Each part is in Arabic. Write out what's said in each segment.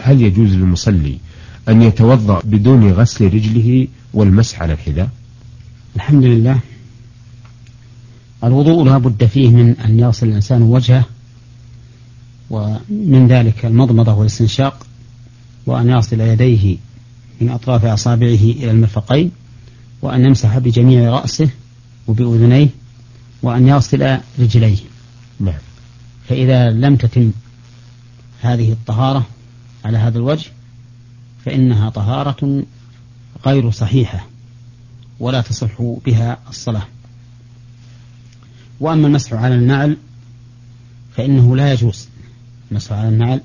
هل يجوز للمصلي أن يتوضأ بدون غسل رجله والمسح على الحذاء؟ الحمد لله. الوضوء لا بد فيه من أن يغسل الإنسان وجهه، ومن ذلك المضمضة والاستنشاق، وأن يغسل يديه من أطراف أصابعه إلى المرفقين، وأن يمسح بجميع رأسه وبأذنيه، وأن يغسل رجليه. نعم. فإذا لم تتم هذه الطهارة على هذا الوجه فإنها طهارة غير صحيحة ولا تصح بها الصلاة. وأما المسح على النعل فإنه لا يجوز المسح على النعل،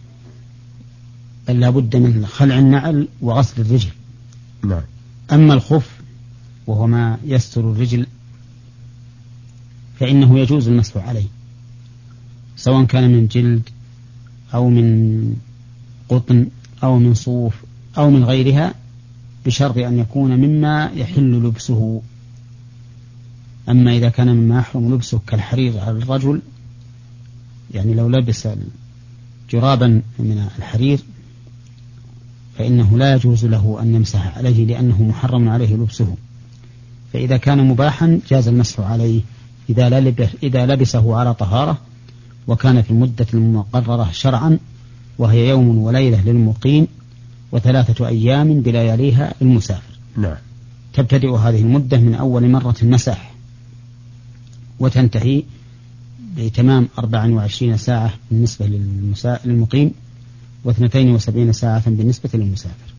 بل لا بد من خلع النعل وغسل الرجل. نعم. أما الخف وهو ما يستر الرجل فإنه يجوز المسح عليه، سواء كان من جلد أو من قطن أو من صوف أو من غيرها، بشرط أن يكون مما يحل لبسه. أما إذا كان مما يحرم لبسه كالحرير على الرجل، يعني لو لبس جرابا من الحرير فإنه لا يجوز له أن يمسح عليه لأنه محرم عليه لبسه. فإذا كان مباحا جاز المسح عليه إذا لبسه على طهارة وكان في المدة المقررة شرعا، وهي يوم وليلة للمقيم و3 أيام بلياليها للمسافر. نعم. تبتدئ هذه المدة من أول مرة مسح وتنتهي بتمام 24 ساعة بالنسبة للمقيم و72 ساعة بالنسبة للمسافر.